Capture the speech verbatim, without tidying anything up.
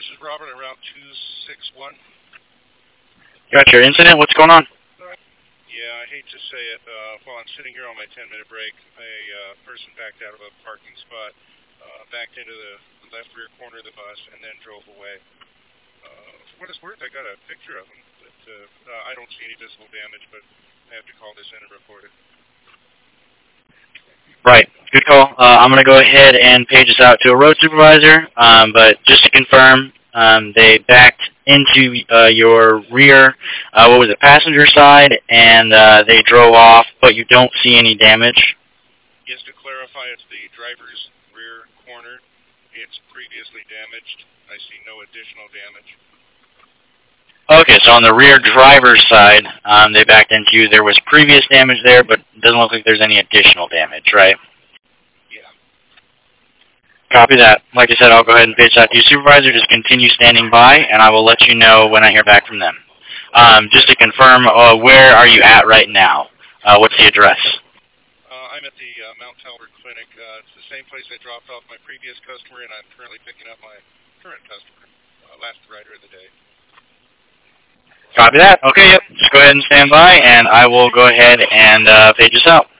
this is Robert at Route two six one. Got your incident? What's going on? Yeah, I hate to say it. Uh, while I'm sitting here on my ten-minute break, a uh, person backed out of a parking spot, uh, backed into the left rear corner of the bus, and then drove away. Uh, for what it's worth, I got a picture of him, but uh, uh, I don't see any visible damage, but I have to call this in and report it. Right. Good call. Uh, I'm going to go ahead and page this out to a road supervisor, um, but just to confirm, um, they backed into uh, your rear, uh, what was it, passenger side, and uh, they drove off, but you don't see any damage? Yes, to clarify, it's the driver's rear corner. It's previously damaged. I see no additional damage. Okay, so on the rear driver's side, um, they backed into you. There was previous damage there, but it doesn't look like there's any additional damage, right? Yeah. Copy that. Like I said, I'll go ahead and page that to your supervisor. Just continue standing by, and I will let you know when I hear back from them. Um, just to confirm, uh, where are you at right now? Uh, what's the address? Uh, I'm at the uh, Mount Talbot Clinic. Uh, it's the same place I dropped off my previous customer, and I'm currently picking up my current customer, uh, last rider of the day. Copy that. Okay, yep. Just go ahead and stand by, and I will go ahead and uh, page this out.